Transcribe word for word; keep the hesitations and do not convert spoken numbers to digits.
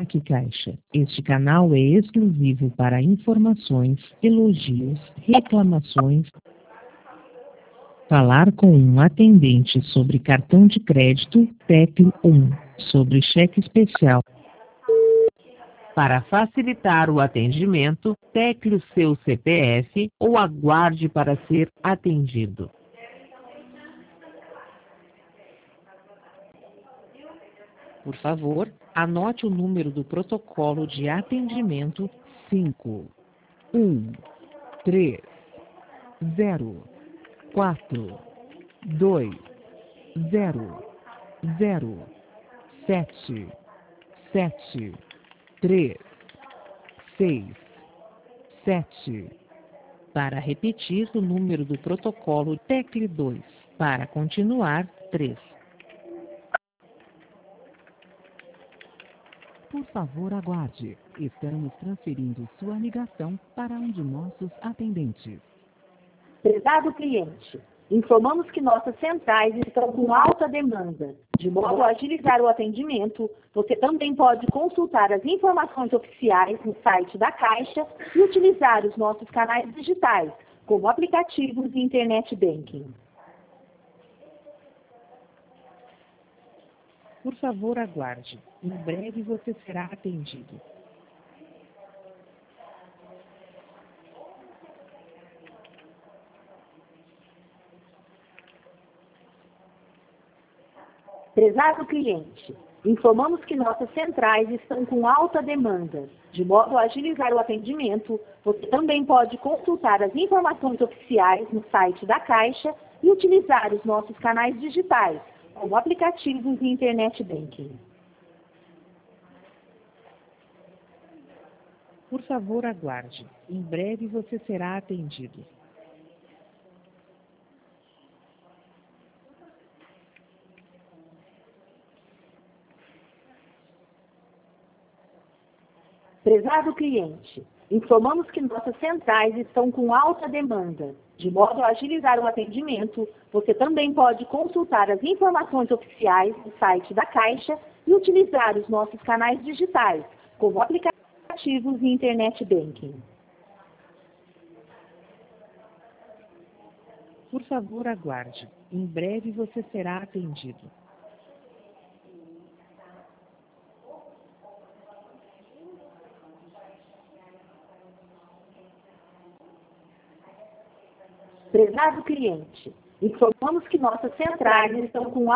Marque Caixa. Este canal é exclusivo para informações, elogios, reclamações. Falar com um atendente sobre cartão de crédito, tecle um. Sobre cheque especial. Para facilitar o atendimento, tecle o seu C P F ou aguarde para ser atendido. Por favor, anote o número do protocolo de atendimento cinco, um, três, zero, quatro, dois, zero, zero, sete, sete, três, seis, sete. Para repetir o número do protocolo, tecle dois. Para continuar, três. Por favor, aguarde. Estamos transferindo sua ligação para um de nossos atendentes. Prezado cliente, informamos que nossas centrais estão com alta demanda. De modo a agilizar o atendimento, você também pode consultar as informações oficiais no site da Caixa e utilizar os nossos canais digitais, como aplicativos e internet banking. Por favor, aguarde. Em breve você será atendido. Prezado cliente, informamos que nossas centrais estão com alta demanda. De modo a agilizar o atendimento, você também pode consultar as informações oficiais no site da Caixa e utilizar os nossos canais digitais, como aplicativos e internet banking. Por favor, aguarde. Em breve você será atendido. Prezado cliente, informamos que nossas centrais estão com alta demanda. De modo a agilizar o atendimento, você também pode consultar as informações oficiais no site da Caixa e utilizar os nossos canais digitais, como aplicativos e internet banking. Por favor, aguarde. Em breve você será atendido. Prezado cliente, informamos que nossas centrais estão com